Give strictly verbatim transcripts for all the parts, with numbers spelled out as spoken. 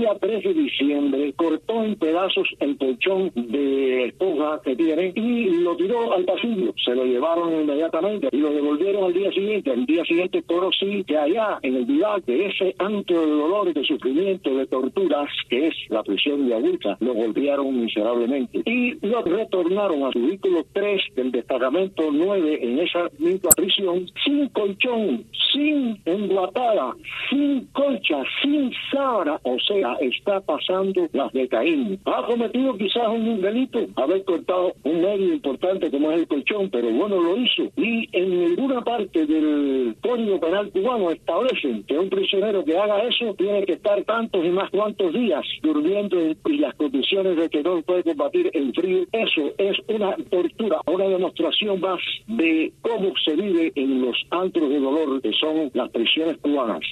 día tres de diciembre cortó en pedazos el colchón de esponja que tienen y lo tiró al pasillo. Se lo llevaron inmediatamente y lo devolvieron al día siguiente. Al día siguiente Toro sí que allá en el Vivac, de ese antro de dolor, de sufrimiento, de torturas que es la prisión de Agüita, lo golpearon miserablemente y lo retornaron a su vehículo tres del destacamento nueve en esa misma prisión, sin colchón, sin emboatada, sin colcha, sin sábana, o sea, está pasando las de Caín. Ha cometido quizás un delito, haber cortado un medio importante como es el colchón, pero bueno, lo hizo. Y en ninguna parte del Código Penal cubano establecen que un prisionero que haga eso tiene que estar tantos y más cuantos días durmiendo y las condiciones de que no puede combatir el frío. Eso es una tortura, una demostración más de cómo se vive en los antros de dolor que son las prisiones cubanas.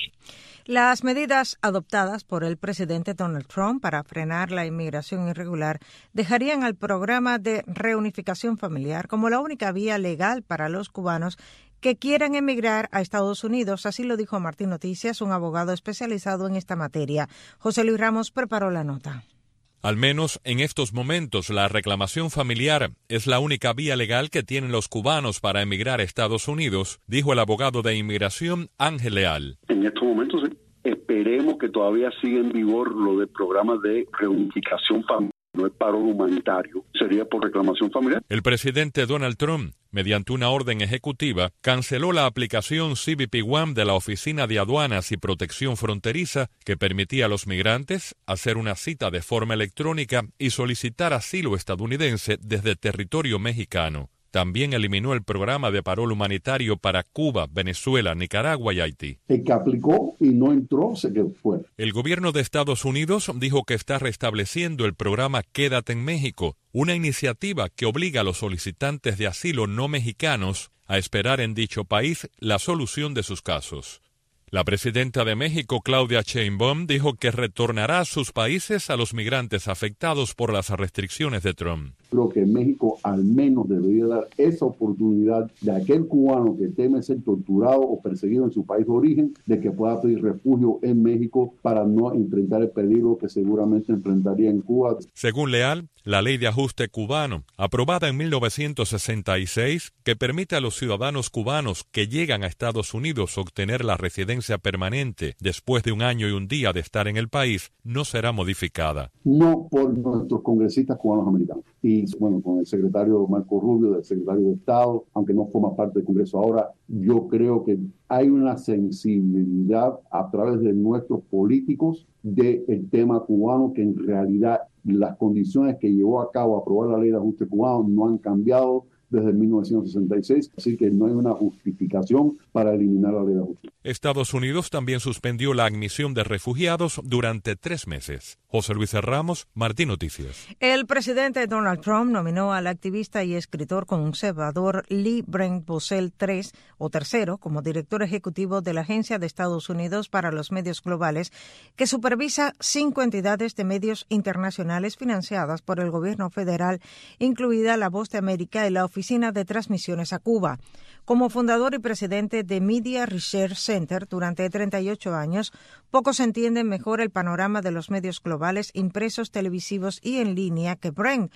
Las medidas adoptadas por el presidente Donald Trump para frenar la inmigración irregular dejarían al programa de reunificación familiar como la única vía legal para los cubanos que quieran emigrar a Estados Unidos. Así lo dijo Martín Noticias, un abogado especializado en esta materia. José Luis Ramos preparó la nota. Al menos en estos momentos, la reclamación familiar es la única vía legal que tienen los cubanos para emigrar a Estados Unidos, dijo el abogado de inmigración Ángel Leal. En estos momentos esperemos que todavía siga en vigor lo del programa de reunificación familiar. No es paro humanitario, sería por reclamación familiar. El presidente Donald Trump, mediante una orden ejecutiva, canceló la aplicación C B P One de la Oficina de Aduanas y Protección Fronteriza que permitía a los migrantes hacer una cita de forma electrónica y solicitar asilo estadounidense desde territorio mexicano. También eliminó el programa de parol humanitario para Cuba, Venezuela, Nicaragua y Haití. El que aplicó y no entró se quedó fuera. El gobierno de Estados Unidos dijo que está restableciendo el programa Quédate en México, una iniciativa que obliga a los solicitantes de asilo no mexicanos a esperar en dicho país la solución de sus casos. La presidenta de México, Claudia Sheinbaum, dijo que retornará a sus países a los migrantes afectados por las restricciones de Trump. Creo que México al menos debería dar esa oportunidad de aquel cubano que teme ser torturado o perseguido en su país de origen, de que pueda pedir refugio en México para no enfrentar el peligro que seguramente enfrentaría en Cuba. Según Leal, la Ley de Ajuste Cubano, aprobada en mil novecientos sesenta y seis, que permite a los ciudadanos cubanos que llegan a Estados Unidos obtener la residencia permanente después de un año y un día de estar en el país, no será modificada. No por nuestros congresistas cubanos americanos. Y bueno, con el secretario Marco Rubio, del secretario de Estado, aunque no forma parte del Congreso ahora, yo creo que hay una sensibilidad a través de nuestros políticos del tema cubano, que en realidad las condiciones que llevó a cabo a aprobar la Ley de Ajuste Cubano no han cambiado desde mil novecientos sesenta y seis, así que no hay una justificación para eliminar la Ley de Ajuste. Estados Unidos también suspendió la admisión de refugiados durante tres meses. José Luis Ramos, Martín Noticias. El presidente Donald Trump nominó al activista y escritor conservador Lee Brent Bozell tercero o tercero como director ejecutivo de la Agencia de Estados Unidos para los Medios Globales, que supervisa cinco entidades de medios internacionales financiadas por el gobierno federal, incluida La Voz de América y la Oficina de Transmisiones a Cuba. Como fundador y presidente de Media Research Center durante treinta y ocho años, pocos entienden mejor el panorama de los medios globales impresos, televisivos y en línea que Brent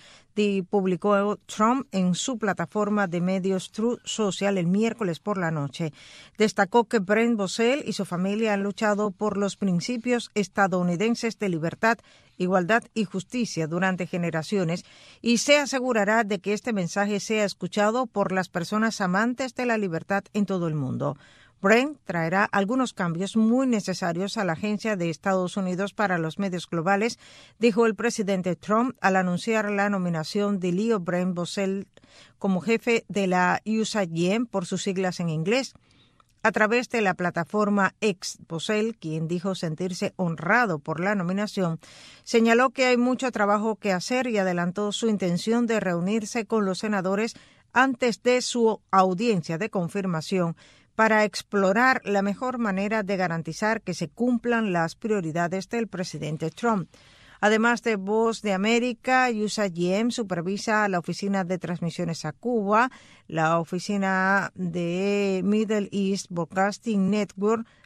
publicó Trump en su plataforma de medios Truth Social el miércoles por la noche. Destacó que Brent Bozell y su familia han luchado por los principios estadounidenses de libertad, igualdad y justicia durante generaciones y se asegurará de que este mensaje sea escuchado por las personas amantes de la libertad en todo el mundo. Brent traerá algunos cambios muy necesarios a la Agencia de Estados Unidos para los Medios Globales, dijo el presidente Trump al anunciar la nominación de Leo Brent Bozell como jefe de la U S A G M por sus siglas en inglés. A través de la plataforma X, Bozell, quien dijo sentirse honrado por la nominación, señaló que hay mucho trabajo que hacer y adelantó su intención de reunirse con los senadores antes de su audiencia de confirmación para explorar la mejor manera de garantizar que se cumplan las prioridades del presidente Trump. Además de Voz de América, U S A G M supervisa la Oficina de Transmisiones a Cuba, la Oficina de Middle East Broadcasting Network,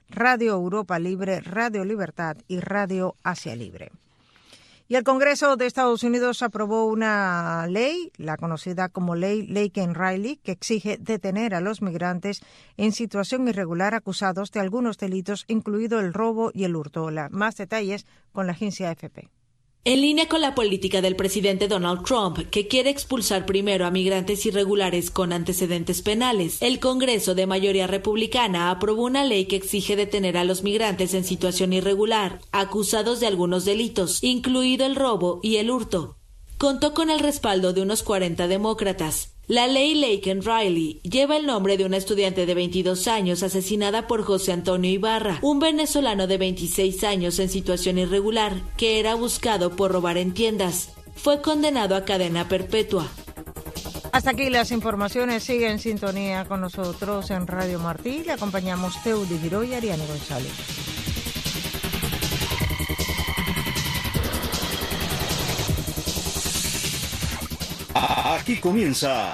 Radio Europa Libre, Radio Libertad y Radio Asia Libre. Y el Congreso de Estados Unidos aprobó una ley, la conocida como Ley Laken-Riley, que exige detener a los migrantes en situación irregular acusados de algunos delitos, incluido el robo y el hurto. La, más detalles con la agencia A F P. En línea con la política del presidente Donald Trump, que quiere expulsar primero a migrantes irregulares con antecedentes penales, el Congreso de mayoría republicana aprobó una ley que exige detener a los migrantes en situación irregular, acusados de algunos delitos, incluido el robo y el hurto. Contó con el respaldo de unos cuarenta demócratas. La ley Laken-Riley lleva el nombre de una estudiante de veintidós años asesinada por José Antonio Ibarra, un venezolano de veintiséis años en situación irregular que era buscado por robar en tiendas. Fue condenado a cadena perpetua. Hasta aquí las informaciones. Sigue en sintonía con nosotros en Radio Martí. Le acompañamos Teudi Giró y Ariane González. Aquí comienza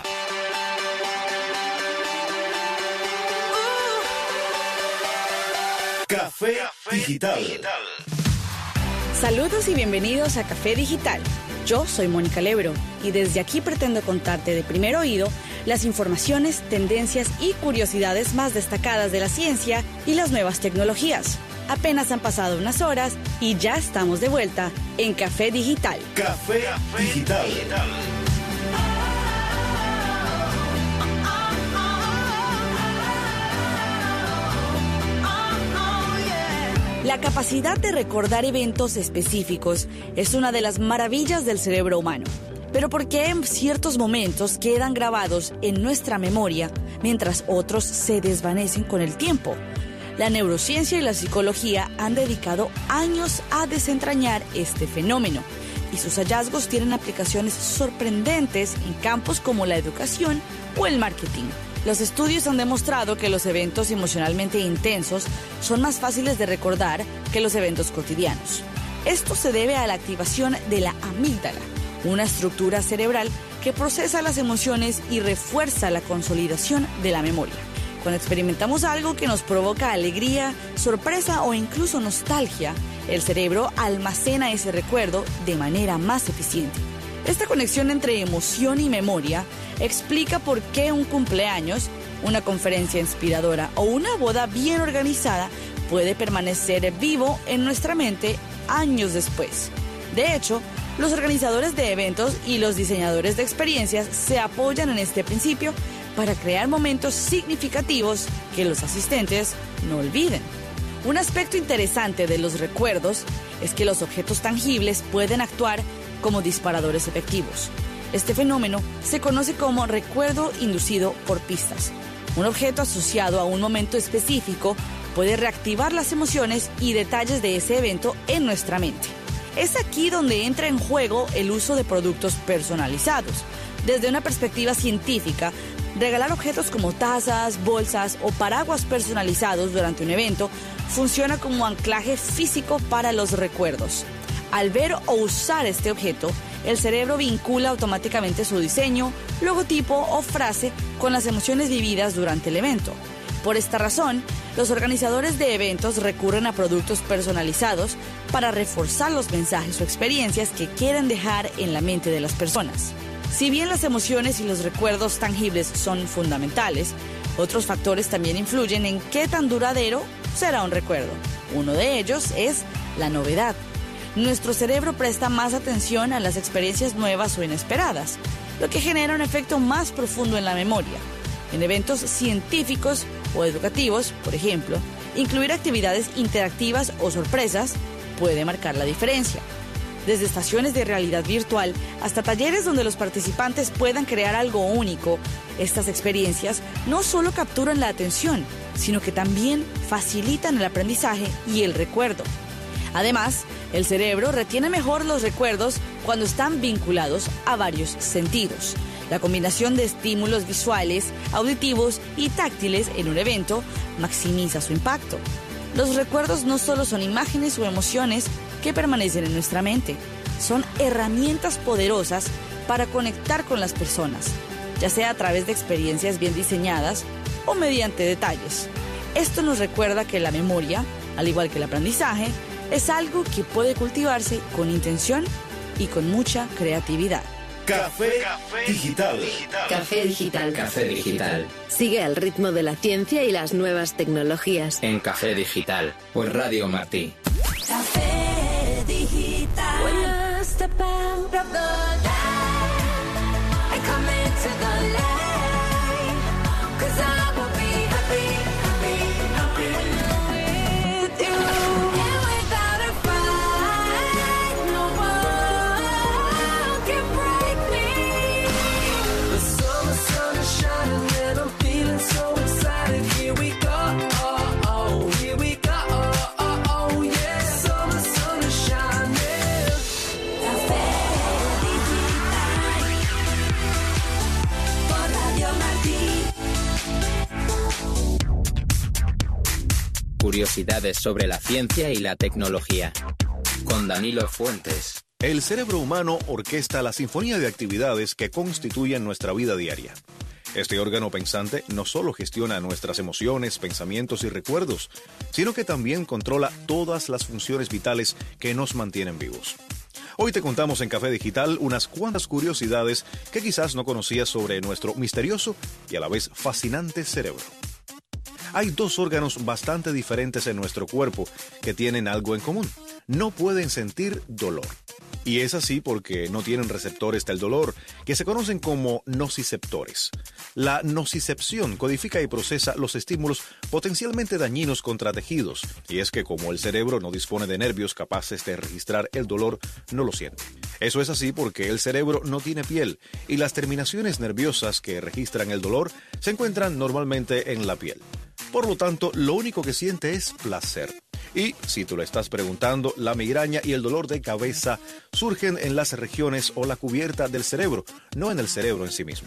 Café Digital. Saludos y bienvenidos a Café Digital. Yo soy Mónica Lebro y desde aquí pretendo contarte de primer oído las informaciones, tendencias y curiosidades más destacadas de la ciencia y las nuevas tecnologías. Apenas han pasado unas horas y ya estamos de vuelta en Café Digital. Café Digital. La capacidad de recordar eventos específicos es una de las maravillas del cerebro humano. Pero ¿por qué en ciertos momentos quedan grabados en nuestra memoria mientras otros se desvanecen con el tiempo? La neurociencia y la psicología han dedicado años a desentrañar este fenómeno y sus hallazgos tienen aplicaciones sorprendentes en campos como la educación o el marketing. Los estudios han demostrado que los eventos emocionalmente intensos son más fáciles de recordar que los eventos cotidianos. Esto se debe a la activación de la amígdala, una estructura cerebral que procesa las emociones y refuerza la consolidación de la memoria. Cuando experimentamos algo que nos provoca alegría, sorpresa o incluso nostalgia, el cerebro almacena ese recuerdo de manera más eficiente. Esta conexión entre emoción y memoria explica por qué un cumpleaños, una conferencia inspiradora o una boda bien organizada puede permanecer vivo en nuestra mente años después. De hecho, los organizadores de eventos y los diseñadores de experiencias se apoyan en este principio para crear momentos significativos que los asistentes no olviden. Un aspecto interesante de los recuerdos es que los objetos tangibles pueden actuar como disparadores efectivos. Este fenómeno se conoce como recuerdo inducido por pistas. Un objeto asociado a un momento específico puede reactivar las emociones y detalles de ese evento en nuestra mente. Es aquí donde entra en juego el uso de productos personalizados. Desde una perspectiva científica, regalar objetos como tazas, bolsas o paraguas personalizados durante un evento funciona como anclaje físico para los recuerdos. Al ver o usar este objeto, el cerebro vincula automáticamente su diseño, logotipo o frase con las emociones vividas durante el evento. Por esta razón, los organizadores de eventos recurren a productos personalizados para reforzar los mensajes o experiencias que quieren dejar en la mente de las personas. Si bien las emociones y los recuerdos tangibles son fundamentales, otros factores también influyen en qué tan duradero será un recuerdo. Uno de ellos es la novedad. Nuestro cerebro presta más atención a las experiencias nuevas o inesperadas, lo que genera un efecto más profundo en la memoria. En eventos científicos o educativos, por ejemplo, incluir actividades interactivas o sorpresas puede marcar la diferencia. Desde estaciones de realidad virtual hasta talleres donde los participantes puedan crear algo único, estas experiencias no solo capturan la atención, sino que también facilitan el aprendizaje y el recuerdo. Además, el cerebro retiene mejor los recuerdos cuando están vinculados a varios sentidos. La combinación de estímulos visuales, auditivos y táctiles en un evento maximiza su impacto. Los recuerdos no solo son imágenes o emociones que permanecen en nuestra mente, son herramientas poderosas para conectar con las personas, ya sea a través de experiencias bien diseñadas o mediante detalles. Esto nos recuerda que la memoria, al igual que el aprendizaje, es algo que puede cultivarse con intención y con mucha creatividad. Café, Café digital. digital. Café Digital. Café Digital. Sigue al ritmo de la ciencia y las nuevas tecnologías. En Café Digital, por Radio Martí. Café Digital. When I step out of the light, I come into the light, 'cause I will be happy, happy, happy with you. And without a fight, no one can break me. The summer sun is shining and I'm feeling so excited. Here we go. Curiosidades sobre la ciencia y la tecnología. Con Danilo Fuentes. El cerebro humano orquesta la sinfonía de actividades que constituyen nuestra vida diaria. Este órgano pensante no solo gestiona nuestras emociones, pensamientos y recuerdos, sino que también controla todas las funciones vitales que nos mantienen vivos. Hoy te contamos en Café Digital unas cuantas curiosidades que quizás no conocías sobre nuestro misterioso y a la vez fascinante cerebro. Hay dos órganos bastante diferentes en nuestro cuerpo que tienen algo en común. No pueden sentir dolor. Y es así porque no tienen receptores del dolor, que se conocen como nociceptores. La nocicepción codifica y procesa los estímulos potencialmente dañinos contra tejidos, y es que como el cerebro no dispone de nervios capaces de registrar el dolor, no lo siente. Eso es así porque el cerebro no tiene piel, y las terminaciones nerviosas que registran el dolor se encuentran normalmente en la piel. Por lo tanto, lo único que siente es placer. Y, si tú lo estás preguntando, la migraña y el dolor de cabeza surgen en las regiones o la cubierta del cerebro, no en el cerebro en sí mismo.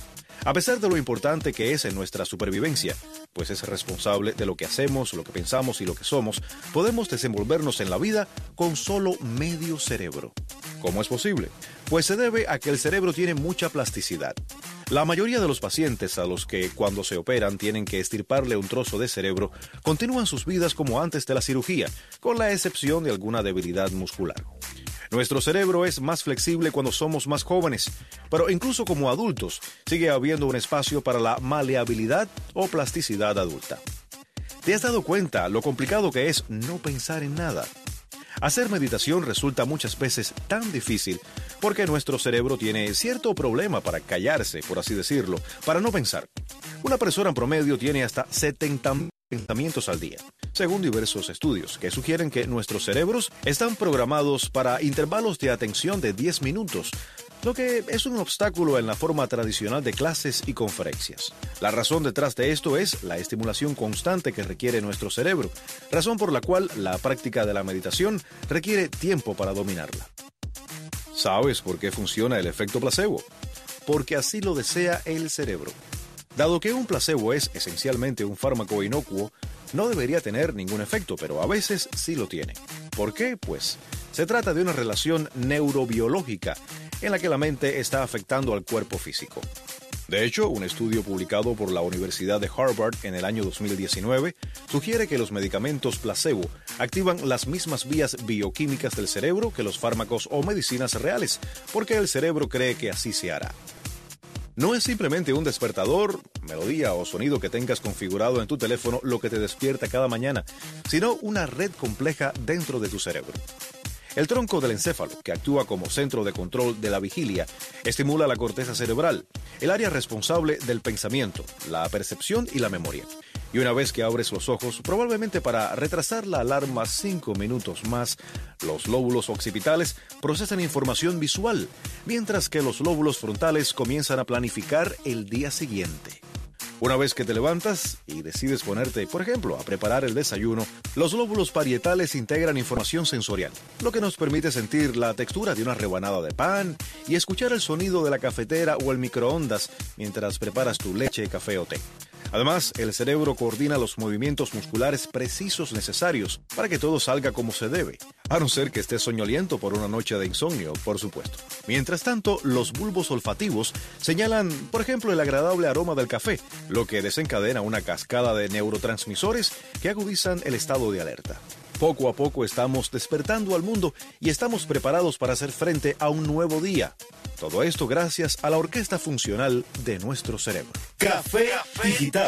A pesar de lo importante que es en nuestra supervivencia, pues es responsable de lo que hacemos, lo que pensamos y lo que somos, podemos desenvolvernos en la vida con solo medio cerebro. ¿Cómo es posible? Pues se debe a que el cerebro tiene mucha plasticidad. La mayoría de los pacientes a los que cuando se operan tienen que extirparle un trozo de cerebro continúan sus vidas como antes de la cirugía, con la excepción de alguna debilidad muscular. Nuestro cerebro es más flexible cuando somos más jóvenes, pero incluso como adultos sigue habiendo un espacio para la maleabilidad o plasticidad adulta. ¿Te has dado cuenta lo complicado que es no pensar en nada? Hacer meditación resulta muchas veces tan difícil porque nuestro cerebro tiene cierto problema para callarse, por así decirlo, para no pensar. Una persona en promedio tiene hasta setenta mil pensamientos al día, según diversos estudios que sugieren que nuestros cerebros están programados para intervalos de atención de diez minutos, lo que es un obstáculo en la forma tradicional de clases y conferencias. La razón detrás de esto es la estimulación constante que requiere nuestro cerebro, razón por la cual la práctica de la meditación requiere tiempo para dominarla. ¿Sabes por qué funciona el efecto placebo? Porque así lo desea el cerebro. Dado que un placebo es esencialmente un fármaco inocuo, no debería tener ningún efecto, pero a veces sí lo tiene. ¿Por qué? Pues se trata de una relación neurobiológica en la que la mente está afectando al cuerpo físico. De hecho, un estudio publicado por la Universidad de Harvard en el año dos mil diecinueve sugiere que los medicamentos placebo activan las mismas vías bioquímicas del cerebro que los fármacos o medicinas reales, porque el cerebro cree que así se hará. No es simplemente un despertador, melodía o sonido que tengas configurado en tu teléfono lo que te despierta cada mañana, sino una red compleja dentro de tu cerebro. El tronco del encéfalo, que actúa como centro de control de la vigilia, estimula la corteza cerebral, el área responsable del pensamiento, la percepción y la memoria. Y una vez que abres los ojos, probablemente para retrasar la alarma cinco minutos más, los lóbulos occipitales procesan información visual, mientras que los lóbulos frontales comienzan a planificar el día siguiente. Una vez que te levantas y decides ponerte, por ejemplo, a preparar el desayuno, los lóbulos parietales integran información sensorial, lo que nos permite sentir la textura de una rebanada de pan y escuchar el sonido de la cafetera o el microondas mientras preparas tu leche, café o té. Además, el cerebro coordina los movimientos musculares precisos necesarios para que todo salga como se debe, a no ser que esté soñoliento por una noche de insomnio, por supuesto. Mientras tanto, los bulbos olfativos señalan, por ejemplo, el agradable aroma del café, lo que desencadena una cascada de neurotransmisores que agudizan el estado de alerta. Poco a poco estamos despertando al mundo y estamos preparados para hacer frente a un nuevo día. Todo esto gracias a la orquesta funcional de nuestro cerebro. Café Digital.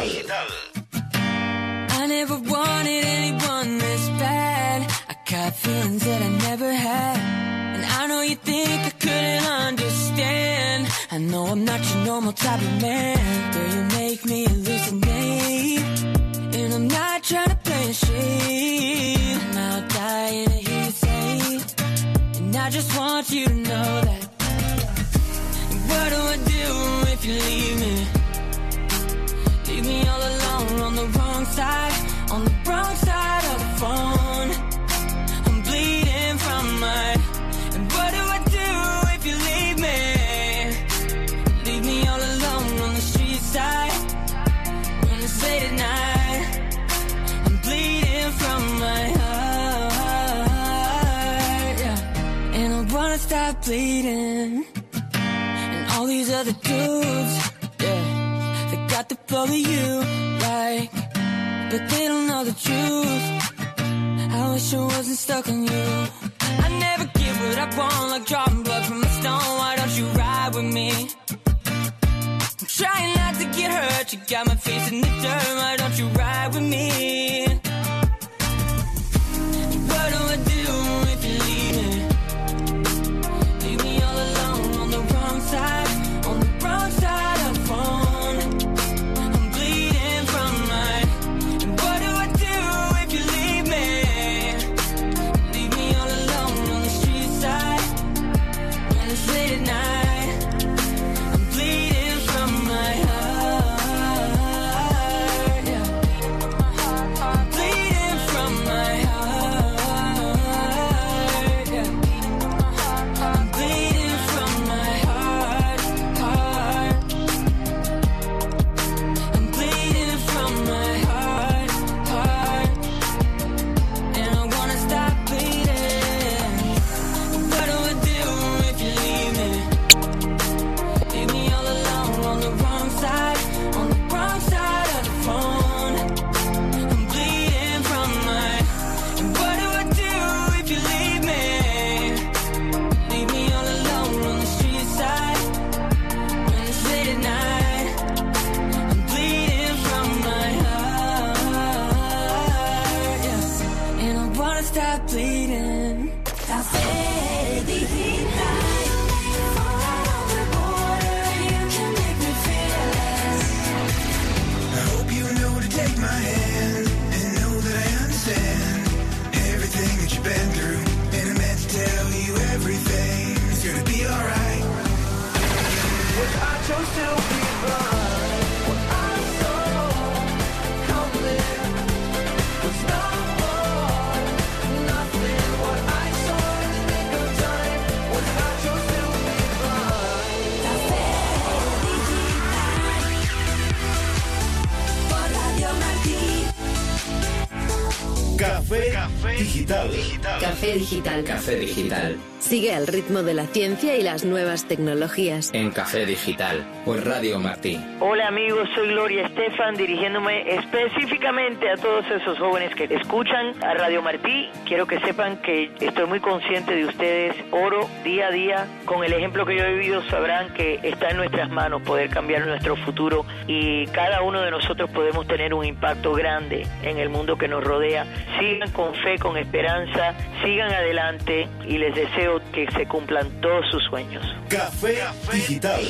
I never wanted anyone this bad. I got feelings that I never had. And I know you think I couldn't understand. I know I'm not your normal type of man. Though you make me hallucinate. And I'm not trying to play a shade. I'm out dying to hear you say. And I just want you to know that. What do I do if you leave me? Leave me all alone on the wrong side, on the wrong side of the phone. I'm bleeding from my. And what do I do if you leave me? Leave me all alone on the street side when it's late at night. I'm bleeding from my heart, yeah. And I wanna stop bleeding. All these other dudes, yeah, they got the flow that you like, but they don't know the truth. I wish I wasn't stuck on you. I never get what I want, like drawing blood from a stone. Why don't you ride with me? I'm trying not to get hurt. You got my face in the dirt. Why don't you ride with me? What do I do if you leave me? Leave me all alone on the wrong side. Café Digital. Café Digital. Café Digital. Sigue al ritmo de la ciencia y las nuevas tecnologías. En Café Digital, por Radio Martí. Hola amigos, soy Gloria Estefan, dirigiéndome específicamente a todos esos jóvenes que escuchan a Radio Martí. Quiero que sepan que estoy muy consciente de ustedes. Oro día a día. Con el ejemplo que yo he vivido sabrán que está en nuestras manos poder cambiar nuestro futuro y cada uno de nosotros podemos tener un impacto grande en el mundo que nos rodea. Sigan con fe, con esperanza, sigan adelante y les deseo que se cumplan todos sus sueños. Café Digital.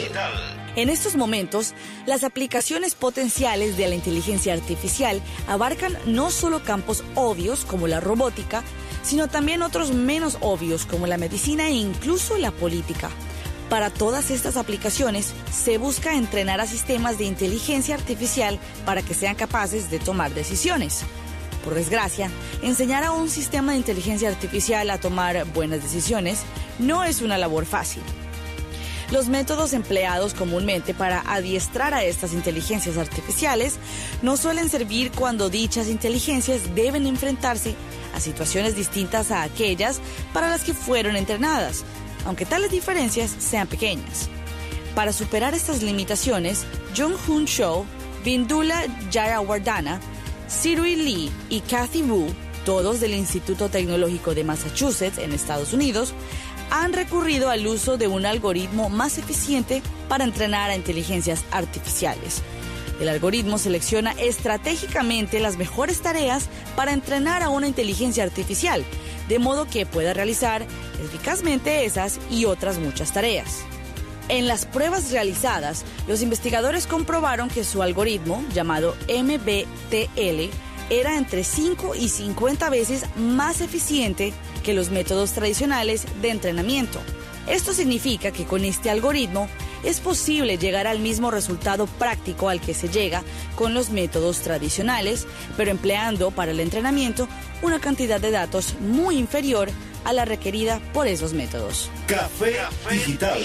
En estos momentos, las aplicaciones potenciales de la inteligencia artificial abarcan no solo campos obvios como la robótica, sino también otros menos obvios como la medicina e incluso la política. Para todas estas aplicaciones, se busca entrenar a sistemas de inteligencia artificial para que sean capaces de tomar decisiones. Por desgracia, enseñar a un sistema de inteligencia artificial a tomar buenas decisiones no es una labor fácil. Los métodos empleados comúnmente para adiestrar a estas inteligencias artificiales no suelen servir cuando dichas inteligencias deben enfrentarse a situaciones distintas a aquellas para las que fueron entrenadas, aunque tales diferencias sean pequeñas. Para superar estas limitaciones, Jung-Hoon Cho, Vindula Jayawardena, Sirui Lee y Kathy Wu, todos del Instituto Tecnológico de Massachusetts en Estados Unidos, han recurrido al uso de un algoritmo más eficiente para entrenar a inteligencias artificiales. El algoritmo selecciona estratégicamente las mejores tareas para entrenar a una inteligencia artificial, de modo que pueda realizar eficazmente esas y otras muchas tareas. En las pruebas realizadas, los investigadores comprobaron que su algoritmo, llamado M B T L, era entre cinco y cincuenta veces más eficiente que los métodos tradicionales de entrenamiento. Esto significa que con este algoritmo es posible llegar al mismo resultado práctico al que se llega con los métodos tradicionales, pero empleando para el entrenamiento una cantidad de datos muy inferior a la requerida por esos métodos. Café Digital.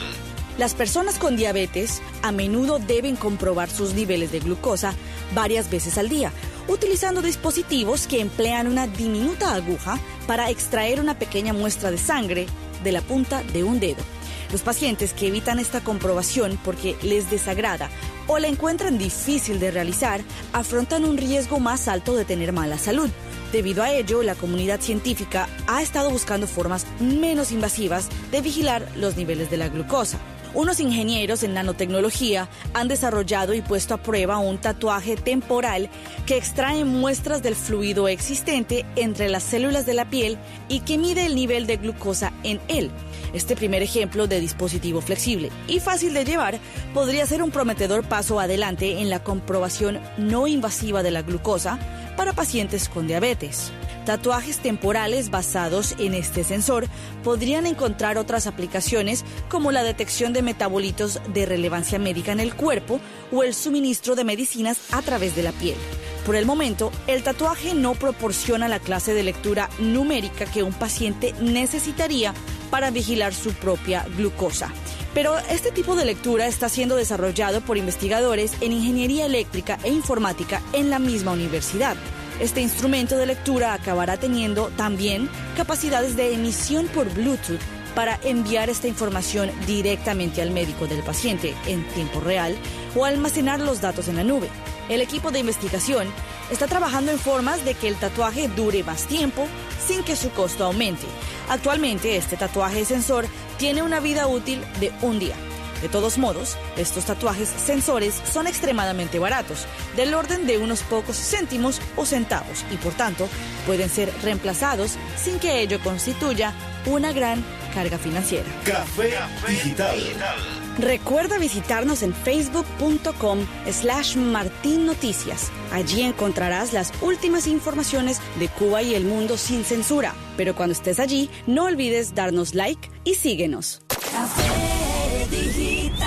Las personas con diabetes a menudo deben comprobar sus niveles de glucosa varias veces al día, utilizando dispositivos que emplean una diminuta aguja para extraer una pequeña muestra de sangre de la punta de un dedo. Los pacientes que evitan esta comprobación porque les desagrada o la encuentran difícil de realizar afrontan un riesgo más alto de tener mala salud. Debido a ello, la comunidad científica ha estado buscando formas menos invasivas de vigilar los niveles de la glucosa. Unos ingenieros en nanotecnología han desarrollado y puesto a prueba un tatuaje temporal que extrae muestras del fluido existente entre las células de la piel y que mide el nivel de glucosa en él. Este primer ejemplo de dispositivo flexible y fácil de llevar podría ser un prometedor paso adelante en la comprobación no invasiva de la glucosa para pacientes con diabetes. Tatuajes temporales basados en este sensor podrían encontrar otras aplicaciones como la detección de metabolitos de relevancia médica en el cuerpo o el suministro de medicinas a través de la piel. Por el momento, el tatuaje no proporciona la clase de lectura numérica que un paciente necesitaría para vigilar su propia glucosa. Pero este tipo de lectura está siendo desarrollado por investigadores en ingeniería eléctrica e informática en la misma universidad. Este instrumento de lectura acabará teniendo también capacidades de emisión por Bluetooth para enviar esta información directamente al médico del paciente en tiempo real o almacenar los datos en la nube. El equipo de investigación está trabajando en formas de que el tatuaje dure más tiempo sin que su costo aumente. Actualmente, este tatuaje sensor tiene una vida útil de un día. De todos modos, estos tatuajes sensores son extremadamente baratos, del orden de unos pocos céntimos o centavos, y por tanto pueden ser reemplazados sin que ello constituya una gran carga financiera. Café Digital. Recuerda visitarnos en facebook.com slash Martín Noticias. Allí encontrarás las últimas informaciones de Cuba y el mundo sin censura. Pero cuando estés allí, no olvides darnos like y síguenos. Café Digital.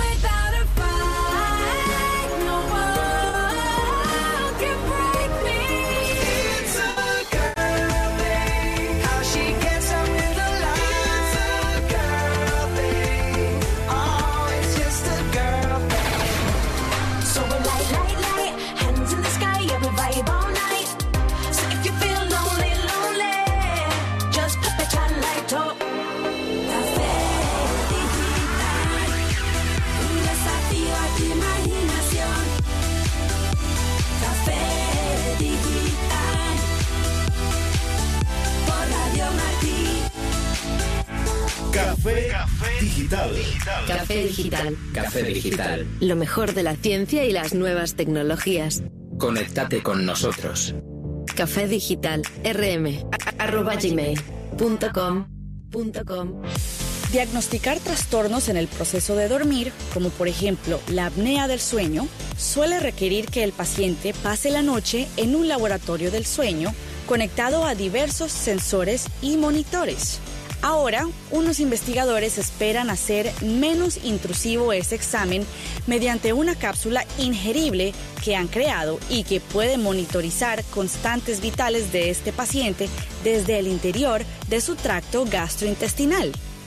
Café Digital. Café Digital. Café Digital. Lo mejor de la ciencia y las nuevas tecnologías. Conéctate con nosotros. Café Digital. rm arroba gmail punto com punto com. Diagnosticar trastornos en el proceso de dormir, como por ejemplo la apnea del sueño, suele requerir que el paciente pase la noche en un laboratorio del sueño conectado a diversos sensores y monitores. Ahora, unos investigadores esperan hacer menos intrusivo ese examen mediante una cápsula ingerible que han creado y que puede monitorizar constantes vitales de este paciente desde el interior de su tracto gastrointestinal.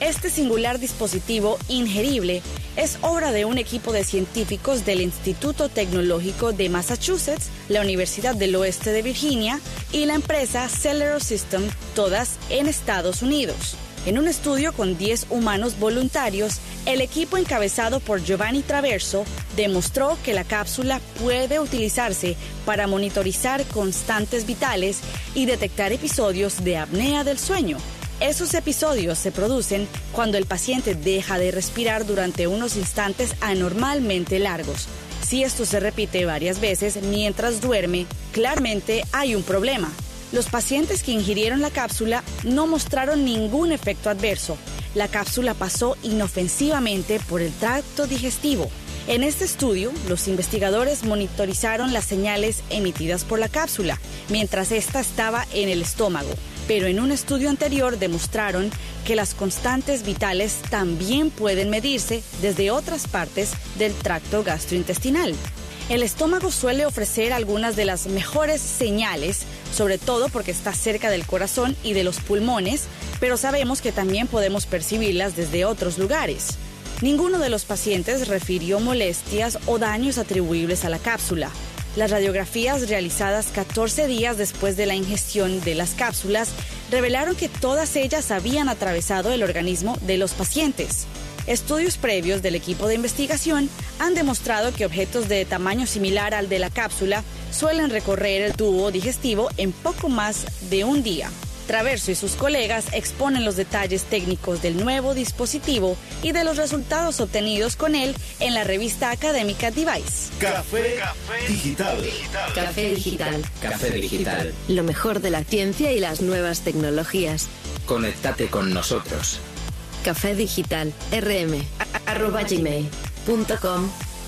Este singular dispositivo ingerible es obra de un equipo de científicos del Instituto Tecnológico de Massachusetts, la Universidad del Oeste de Virginia y la empresa Celero System, todas en Estados Unidos. En un estudio con diez humanos voluntarios, el equipo encabezado por Giovanni Traverso demostró que la cápsula puede utilizarse para monitorizar constantes vitales y detectar episodios de apnea del sueño. Esos episodios se producen cuando el paciente deja de respirar durante unos instantes anormalmente largos. Si esto se repite varias veces mientras duerme, claramente hay un problema. Los pacientes que ingirieron la cápsula no mostraron ningún efecto adverso. La cápsula pasó inofensivamente por el tracto digestivo. En este estudio, los investigadores monitorizaron las señales emitidas por la cápsula mientras ésta estaba en el estómago. Pero en un estudio anterior demostraron que las constantes vitales también pueden medirse desde otras partes del tracto gastrointestinal. El estómago suele ofrecer algunas de las mejores señales, sobre todo porque está cerca del corazón y de los pulmones, pero sabemos que también podemos percibirlas desde otros lugares. Ninguno de los pacientes refirió molestias o daños atribuibles a la cápsula. Las radiografías realizadas catorce días después de la ingestión de las cápsulas revelaron que todas ellas habían atravesado el organismo de los pacientes. Estudios previos del equipo de investigación han demostrado que objetos de tamaño similar al de la cápsula suelen recorrer el tubo digestivo en poco más de un día. Traverso y sus colegas exponen los detalles técnicos del nuevo dispositivo y de los resultados obtenidos con él en la revista académica Device. Café, Café Digital. Café Digital. Café Digital. Lo mejor de la ciencia y las nuevas tecnologías. Conéctate con nosotros. Café Digital, rm, arroba gmail punto com.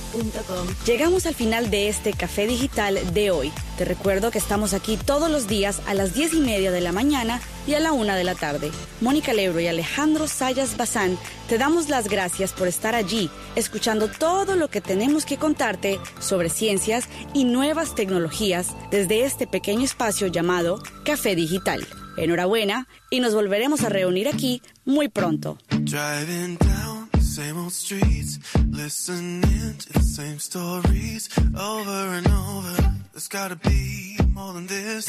Llegamos al final de este Café Digital de hoy. Te recuerdo que estamos aquí todos los días a las diez y media de la mañana y a la una de la tarde. Mónica Lebro y Alejandro Sayas Bazán te damos las gracias por estar allí, escuchando todo lo que tenemos que contarte sobre ciencias y nuevas tecnologías desde este pequeño espacio llamado Café Digital. Enhorabuena y nos volveremos a reunir aquí muy pronto. Driving down the same old streets, listening to the same stories over and over. There's gotta be more than this.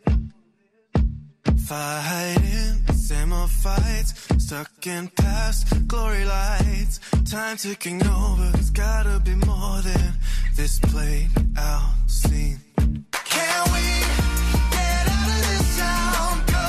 Fighting the same old fights, stuck in past glory lights. Time ticking over. There's gotta be more than this played out scene. Can we get out of this town?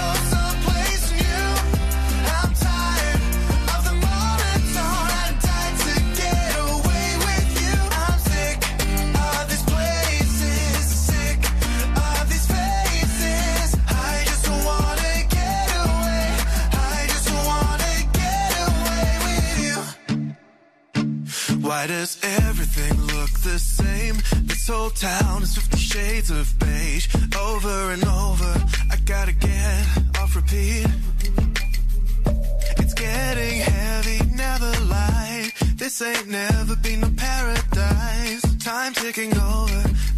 Why does everything look the same? This whole town is fifty shades of beige. Over and over, I gotta get off repeat. It's getting heavy, never light. This ain't never been no paradise. Time ticking over,